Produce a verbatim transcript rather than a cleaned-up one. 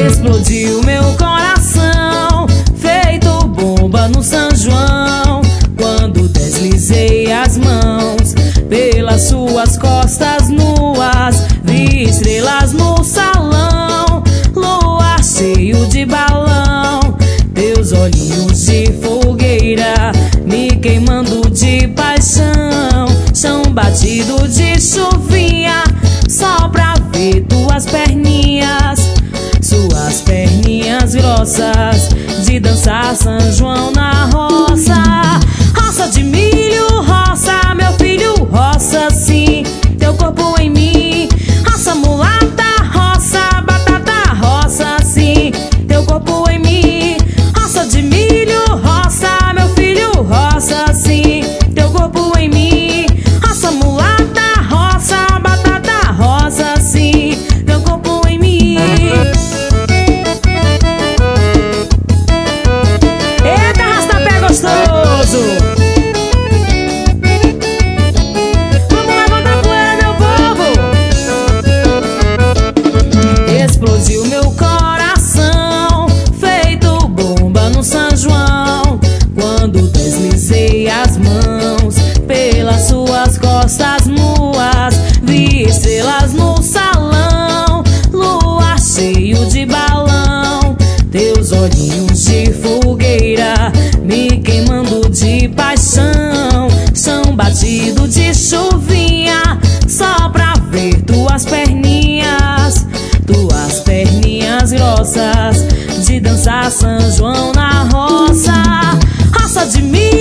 Explodiu meu coração, feito bomba no São João, quando deslizei as mãos pelas suas costas nuas. Vi estrelas no salão, luar cheio de balão, teus olhinhos de fogueira me queimando de paixão. Chão batido de chuvinha, só pra ver tuas perninhas, suas perninhas grossas de dançar São João na roça. Roça de milho, roça, meu filho, roça sim, teu corpo em mim. Roça mulata, roça, batata, roça sim, teu corpo em mim. Roça de milho, roça, meu filho, roça sim, teu corpo em mim. Roça mulata, roça, batata, roça sim, teu corpo em mim. Eita, arrasta-pé gostoso! Vamos levantar poeira, meu povo! Explodiu meu coração, feito bomba no São João, quando deslizei as mãos pelas suas costas nuas. Vi estrelas no salão, luar cheio de balão, teus olhinhos de fogueira me queimando de paixão. Chão batido de chuvinha, só pra ver tuas perninhas, tuas perninhas grossas de dançar São João na roça. Roça de mim,